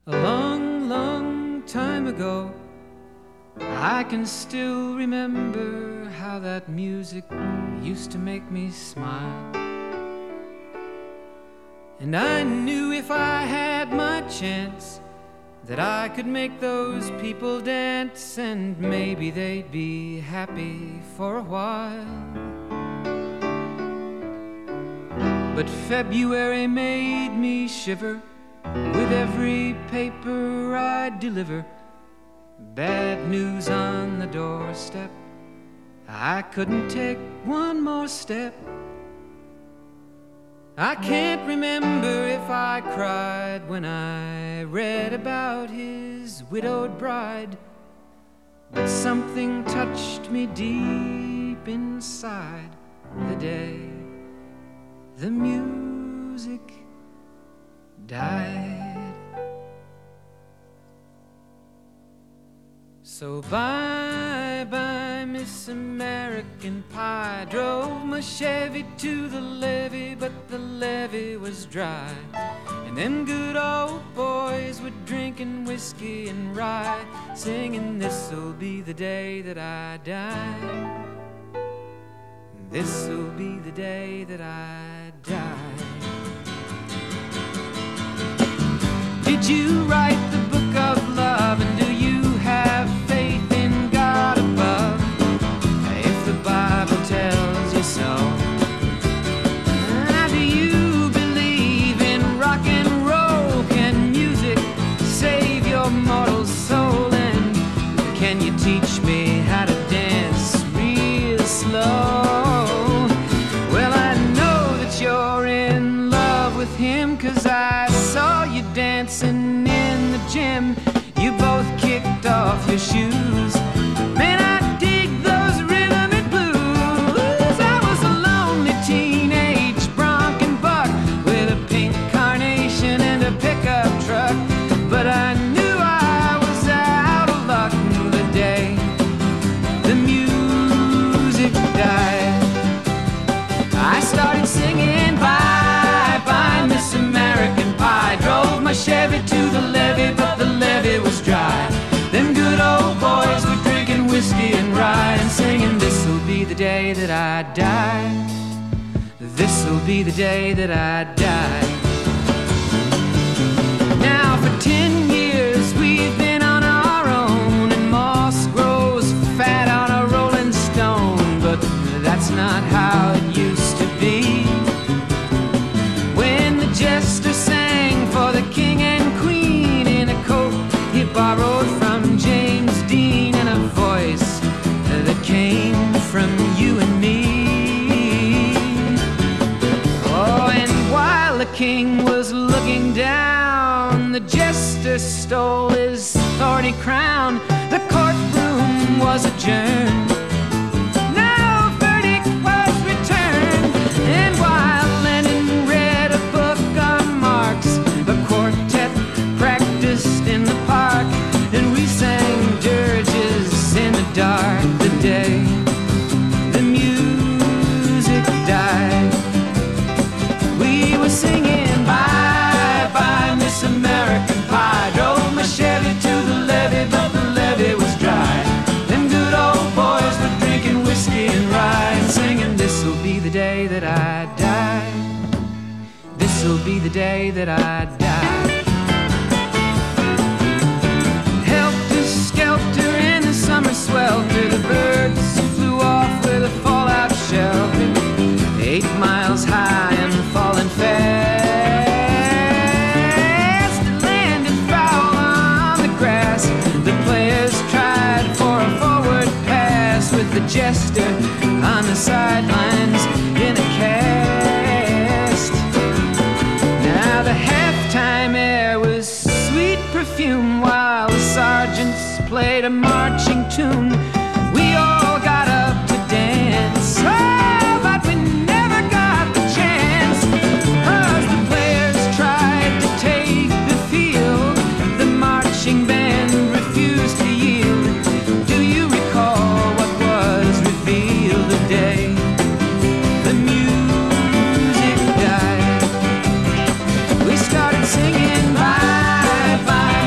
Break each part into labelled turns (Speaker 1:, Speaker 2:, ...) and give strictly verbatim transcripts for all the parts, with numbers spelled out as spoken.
Speaker 1: A long, long time ago, I can still remember how that music used to make me smile. And I knew if I had my chance that I could make those people dance, and maybe they'd be happy for a while. But February made me shiver with every paper I deliver. Bad news on the doorstep, I couldn't take one more step. I can't remember if I cried when I read about his widowed bride, but something touched me deep inside the day the music died. So bye-bye, Miss American Pie. Drove my Chevy to the levee, but the levee was dry. And them good old boys were drinking whiskey and rye, singing, "This'll be the day that I die. This'll be the day that I die." Did you write the book of love, and do you have faith in God above? If the Bible tells you so, do you believe in rock and roll? Can music save your mortal soul? And can you teach me how to dance real slow? Well, I know that you're in love with him, 'cause I saw you dancing in the gym. You both kicked off your shoes. Man, I dig those rhythm and blues. I was a lonely teenage bronc and buck with a pink carnation and a pickup truck, but I knew I was out of luck the day the music died. I started singing bye-bye, Miss American Pie. Drove my Chevy to the levee, but the levee was dry. Them good old boys were drinking whiskey and rye, and singing, "This'll be the day that I die. This'll be the day that I die." Now for ten years we've been on our own, and moss grows fat on a rolling stone, but that's not how it used to be. When the jester sang for the king and queen in a coat he borrowed from James Dean, and a voice that came from you and me. Oh, and while the king was looking down, the jester stole his thorny crown. The courtroom was adjourned. No verdict was returned. And while Lenin read a book on Marx, the quartet practiced in the park, and we sang dirges in the dark the day the music died. We were singing bye-bye, Miss American Pie. Drove my Chevy to the levee, but the levee was dry. Them good old boys were drinking whiskey and rye, and singing, "This'll be the day that I die. This'll be the day that I die." Helter-skelter in the summer swelter, the birds flew off with a fallout shelter, eight miles high and falling fast. It landed foul on the grass. The players tried for a forward pass, with the jester on the sidelines in a cast. Now the halftime air was sweet perfume, while the sergeants played a marching tune. We all got up to dance, oh, but we never got the chance, 'cause the players tried to take the field. The marching band refused to yield. Do you recall what was revealed the day the music died? We started singing bye-bye,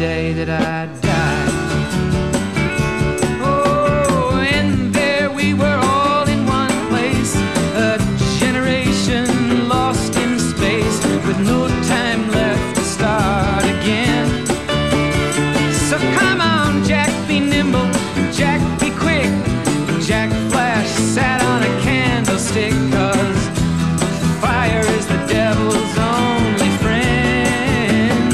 Speaker 1: day that I die. Oh, and there we were all in one place, a generation lost in space, with no time left to start again. So come on, Jack, be nimble, Jack, be quick. Jack Flash sat on a candlestick, 'cause fire is the devil's only friend.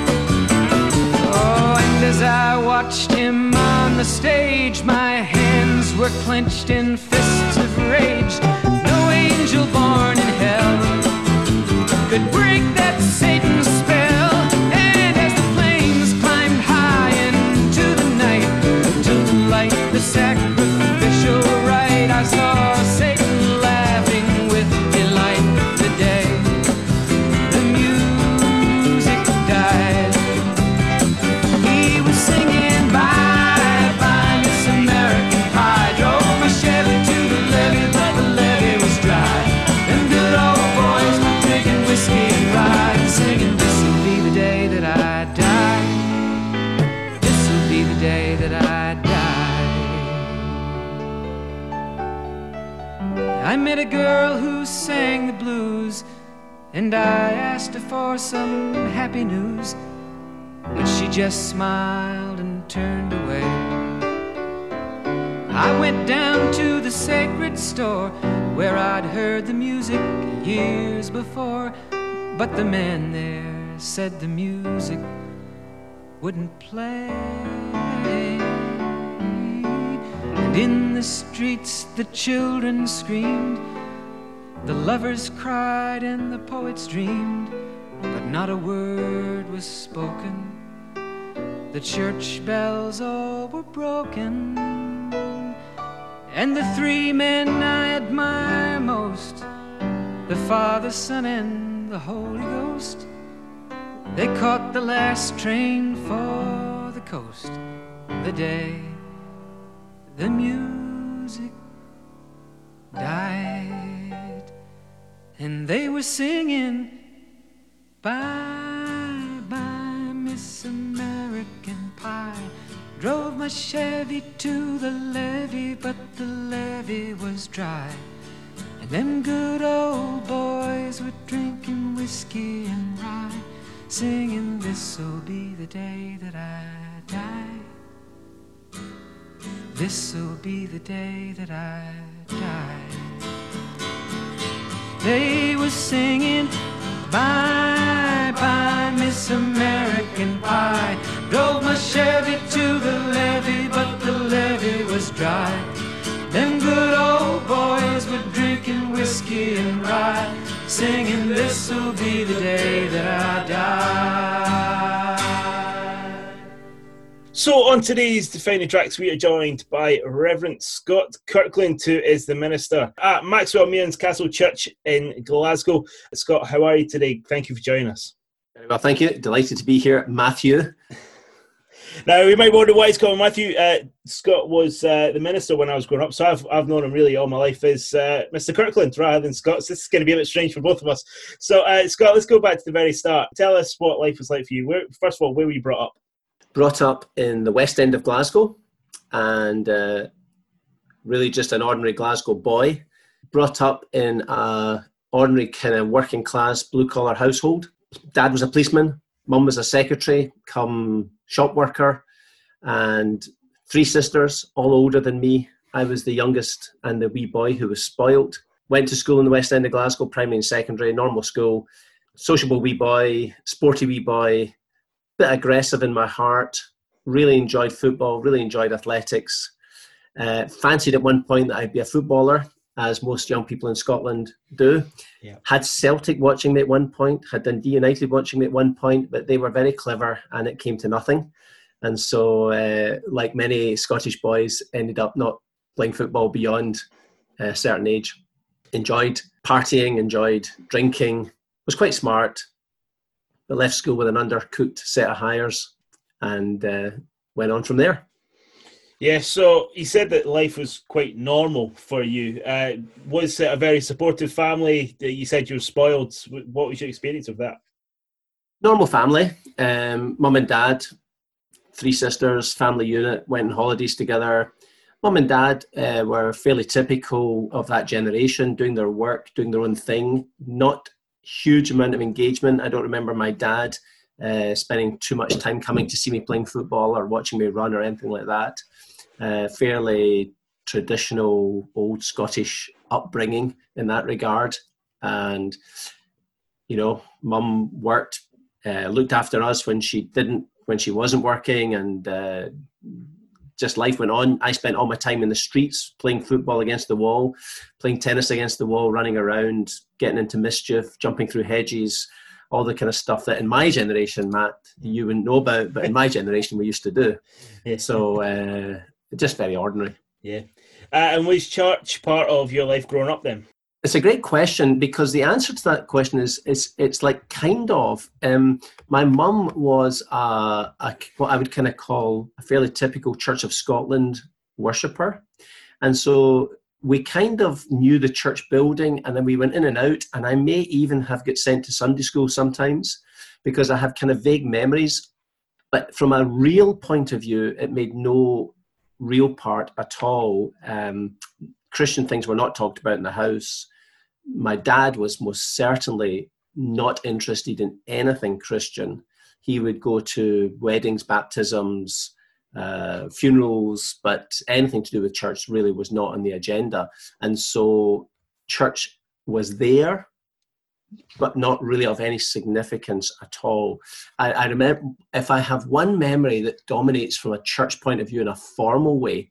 Speaker 1: Oh, and as I watched him on the stage, my hands were clenched in fists of rage. No angel born in hell could break that Satan's spell. And as the flames climbed high into the night to light the sacrificial rite, I saw Satan laughing with delight the day the music died. He was singing bye bye Miss American Pie, drove my Chevy to the levee, but the levee was dry. Them good old boys were drinking whiskey and rye, and singing, this'll be the day that I die. This'll be the day that I die. I met a girl who sang the blues, and I asked her for some happy news, but she just smiled and turned away. I went down to the sacred store where I'd heard the music years before, but the man there said the music wouldn't play. And in the streets the children screamed, the lovers cried and the poets dreamed, but not a word was spoken. The church bells all were broken, and the three men I admire most, the Father, Son, and the Holy Ghost, they caught the last train for the coast the day the music died. And they were singing bye bye Miss American Pie, drove my Chevy to the levee, but the levee was dry. And them good old boys were drinking whiskey and rye, singing, this'll be the day that I die. This'll be the day that I die. They were singing bye bye Miss American Pie, drove my Chevy to the levee, but the levee was dry. Them good old boys were drinking whiskey and rye, singing, this'll be the day that I die.
Speaker 2: So on today's Defining Tracks, we are joined by Reverend Scott Kirkland, who is the minister at Maxwell Mearns Castle Church in Glasgow. Scott, how are you today? Thank you for joining us.
Speaker 3: Very well, thank you. Delighted to be here, Matthew.
Speaker 2: Now, you might wonder why he's called Matthew. Uh, Scott was uh, the minister when I was growing up, so I've I've known him really all my life as uh, Mister Kirkland rather than Scott. So this is going to be a bit strange for both of us. So, uh, Scott, let's go back to the very start. Tell us what life was like for you. Where, first of all, where were you brought up?
Speaker 3: Brought up in the West End of Glasgow, and uh, really just an ordinary Glasgow boy. Brought up in a ordinary kind of working class blue collar household. Dad was a policeman, mum was a secretary, come shop worker, and three sisters, all older than me. I was the youngest and the wee boy who was spoilt. Went to school in the West End of Glasgow, primary and secondary, normal school. Sociable wee boy, sporty wee boy, bit aggressive in my heart, really enjoyed football, really enjoyed athletics. Uh, fancied at one point that I'd be a footballer, as most young people in Scotland do. Yeah. Had Celtic watching me at one point, had Dundee United watching me at one point, but they were very clever and it came to nothing. And so, uh, like many Scottish boys, ended up not playing football beyond a certain age. Enjoyed partying, enjoyed drinking, was quite smart, but left school with an undercooked set of hires and uh, went on from there.
Speaker 2: Yeah, so you said that life was quite normal for you. Uh, was it a very supportive family? You said you were spoiled. What was your experience of that?
Speaker 3: Normal family. Um, mum and dad three sisters, family unit, went on holidays together. Mum and dad uh, were fairly typical of that generation, doing their work, doing their own thing, not huge amount of engagement. I don't remember my dad uh, spending too much time coming to see me playing football or watching me run or anything like that. Uh, fairly traditional, old Scottish upbringing in that regard. And, you know, mum worked, uh, looked after us when she didn't, when she wasn't working, and uh, just life went on. I spent all my time in the streets, playing football against the wall, playing tennis against the wall, running around, getting into mischief, jumping through hedges, all the kind of stuff that in my generation, Matt, you wouldn't know about, but in my generation we used to do. Yeah. So uh, just very ordinary.
Speaker 2: Yeah. Uh, and was church part of your life growing up then?
Speaker 3: It's a great question, because the answer to that question is, is it's like kind of, um, my mum was a, a, what I would kind of call a fairly typical Church of Scotland worshipper. And so we kind of knew the church building, and then we went in and out, and I may even have got sent to Sunday school sometimes because I have kind of vague memories. But from a real point of view, it made no real part at all. Um, Christian things were not talked about in the house. My dad was most certainly not interested in anything Christian. He would go to weddings, baptisms, uh, funerals, but anything to do with church really was not on the agenda. And so church was there, but not really of any significance at all. I, I remember, if I have one memory that dominates from a church point of view in a formal way,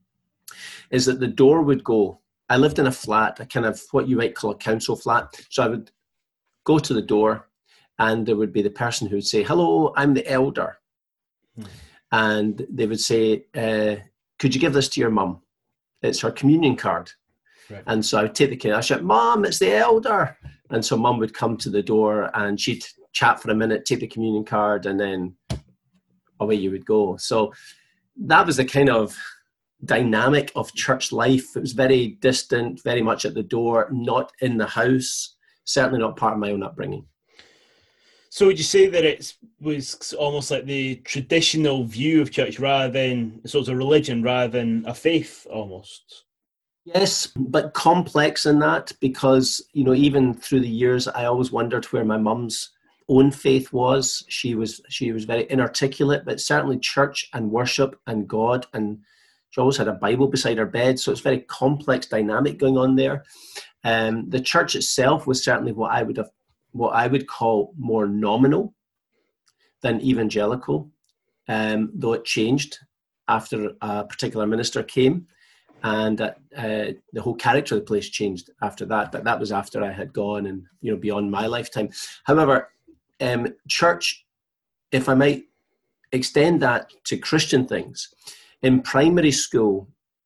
Speaker 3: is that the door would go. I lived in a flat, a kind of what you might call a council flat. So I would go to the door, and there would be the person who would say, "Hello, I'm the elder." Hmm. And they would say, uh, "Could you give this to your mum? It's her communion card." Right. And so I would take the kid. I shout, "Mom, it's the elder." And so mum would come to the door, and she'd chat for a minute, take the communion card, and then away you would go. So that was the kind of dynamic of church life. It was very distant, very much at the door, not in the house, certainly not part of my own upbringing.
Speaker 2: So would you say that it was almost like the traditional view of church rather than, so it's a religion rather than a faith almost?
Speaker 3: Yes, but complex in that, because, you know, even through the years, I always wondered where my mum's own faith was. She was, she was very inarticulate, but certainly church and worship and God, and she always had a Bible beside her bed. So it's very complex dynamic going on there. Um, the church itself was certainly what I would have, what I would call more nominal than evangelical, um, though it changed after a particular minister came, and uh, uh, the whole character of the place changed after that. But that was after I had gone and, you know, beyond my lifetime. However, um, church, if I might extend that to Christian things, in primary school,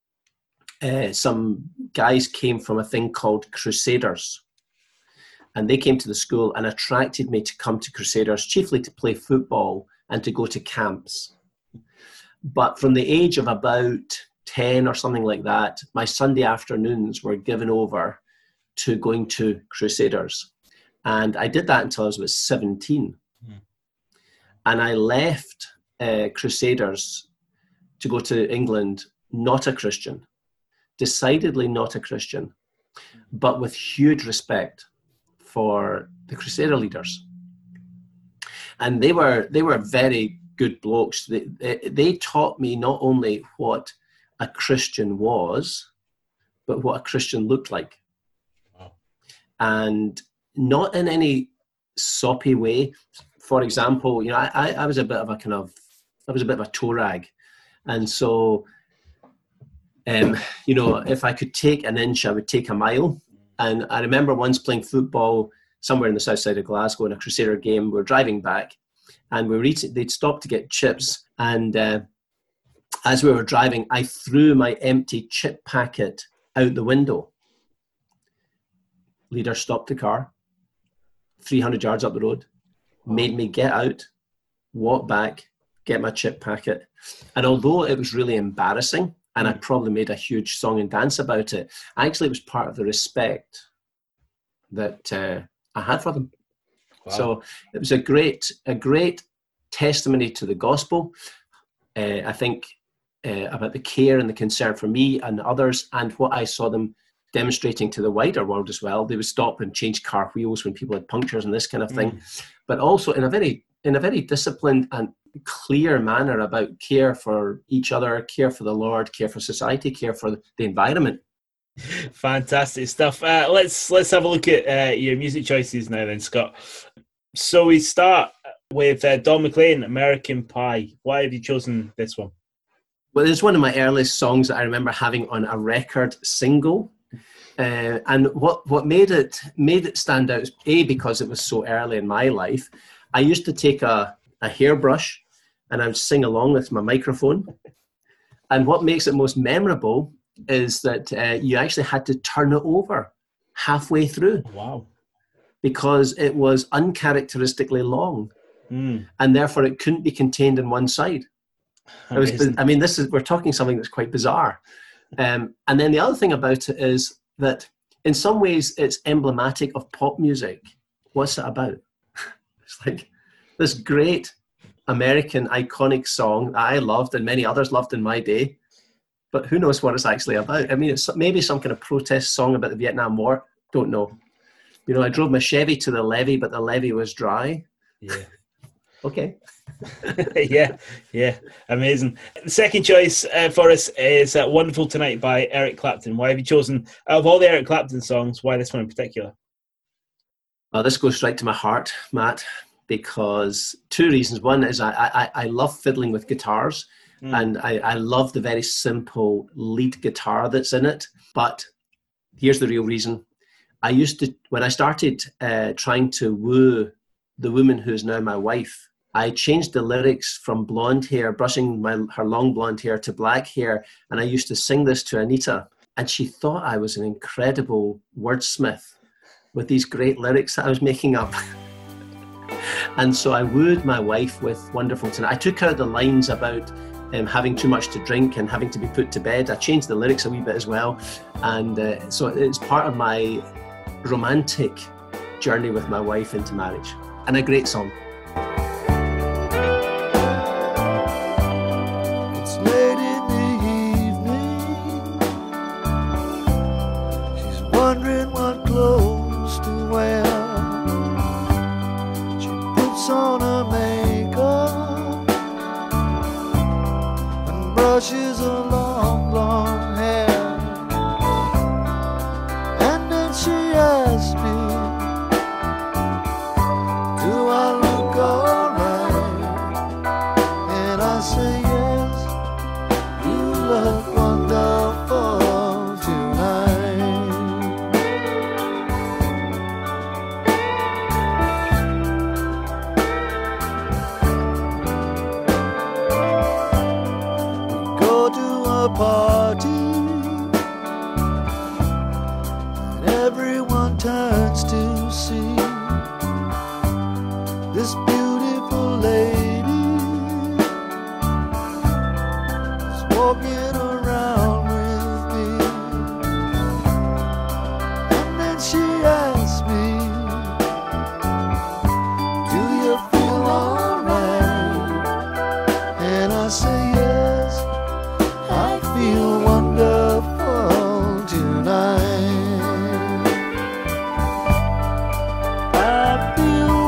Speaker 3: uh, some guys came from a thing called Crusaders. And they came to the school and attracted me to come to Crusaders, chiefly to play football and to go to camps. But from the age of about ten or something like that, my Sunday afternoons were given over to going to Crusaders. And I did that until I was about seventeen. Mm. And I left uh, Crusaders to go to England, not a Christian, decidedly not a Christian, but with huge respect for the Crusader leaders. And they were they were very good blokes. They, they, they taught me not only what a Christian was, but what a Christian looked like. Wow. And not in any soppy way. For example, you know, I, I was a bit of a kind of, I was a bit of a toe rag. And so, um, you know, if I could take an inch, I would take a mile. And I remember once playing football somewhere in the south side of Glasgow in a Crusader game. We were driving back, and we were eating, they'd stopped to get chips. And uh, as we were driving, I threw my empty chip packet out the window. Leader stopped the car, three hundred yards up the road, made me get out, walk back, get my chip packet. And although it was really embarrassing, and I probably made a huge song and dance about it, actually it was part of the respect that uh, I had for them. Wow. So it was a great, a great testimony to the gospel. uh, I think, uh, about the care and the concern for me and others, and what I saw them demonstrating to the wider world as well. They would stop and change car wheels when people had punctures and this kind of thing, mm. but also in a very in a very disciplined and clear manner about care for each other, care for the Lord, care for society, care for the environment.
Speaker 2: Fantastic stuff. Uh, let's let's have a look at uh, your music choices now then, Scott. So we start with uh, Don McLean, American Pie. Why have you chosen this one?
Speaker 3: Well, it's one of my earliest songs that I remember having on a record single. Uh, and what, what made it made it stand out is, A, because it was so early in my life. I used to take a, a hairbrush and I would sing along with my microphone. And what makes it most memorable is that uh, you actually had to turn it over halfway through.
Speaker 2: Wow. Because
Speaker 3: it was uncharacteristically long. Mm. And therefore it couldn't be contained in one side. It was, I mean, this is, we're talking something that's quite bizarre. Um, and then the other thing about it is that in some ways it's emblematic of pop music. What's it about? It's like this great American iconic song that I loved and many others loved in my day, but who knows what it's actually about? I mean, it's maybe some kind of protest song about the Vietnam War. Don't know. You know, I drove my Chevy to the levee, but the levee was dry.
Speaker 2: Yeah.
Speaker 3: Okay.
Speaker 2: yeah, yeah, amazing. The second choice uh, for us is uh, Wonderful Tonight by Eric Clapton. Why have you chosen, out of all the Eric Clapton songs, why this one in particular?
Speaker 3: Well, this goes straight to my heart, Matt, because two reasons. One is I I, I love fiddling with guitars, mm. and I, I love the very simple lead guitar that's in it. But here's the real reason. I used to, when I started uh, trying to woo the woman who is now my wife, I changed the lyrics from blonde hair, brushing my her long blonde hair, to black hair. And I used to sing this to Anita. And she thought I was an incredible wordsmith with these great lyrics that I was making up. And so I wooed my wife with Wonderful Tonight. I took out the lines about um, having too much to drink and having to be put to bed. I changed the lyrics a wee bit as well. And uh, so it's part of my romantic journey with my wife into marriage. And a great song.
Speaker 4: It's late in the evening. She's wondering what clothes to wear. She puts on her makeup and brushes her long blonde hair. And then she asks me, do I look alright? And I say yes, you look wonderful tonight. We go to a party and everyone turns to see this beautiful lady is walking around with me. And then she asks me, do you feel alright? And I say yes, I feel wonderful tonight. I feel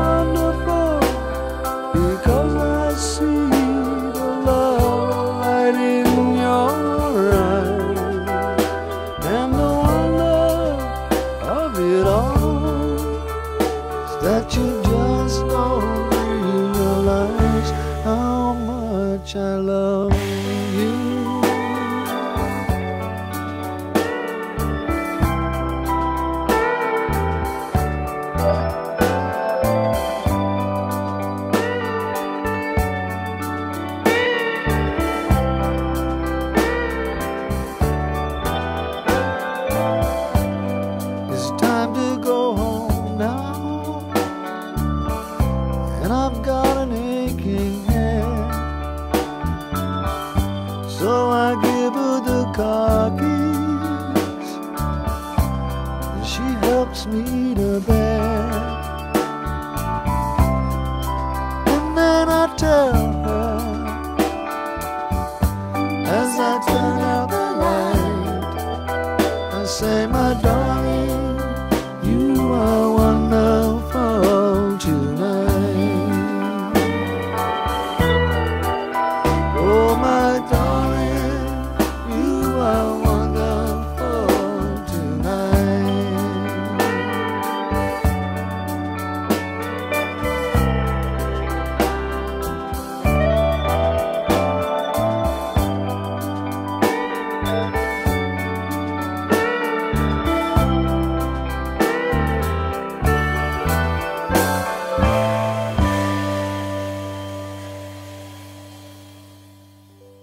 Speaker 4: because I see the love light in your eyes, and the wonder of it all is that you just don't realize how much I love you. So I give her the car keys, and she helps me to bed. And then I tell her I turn out the light, I say, my darling, you are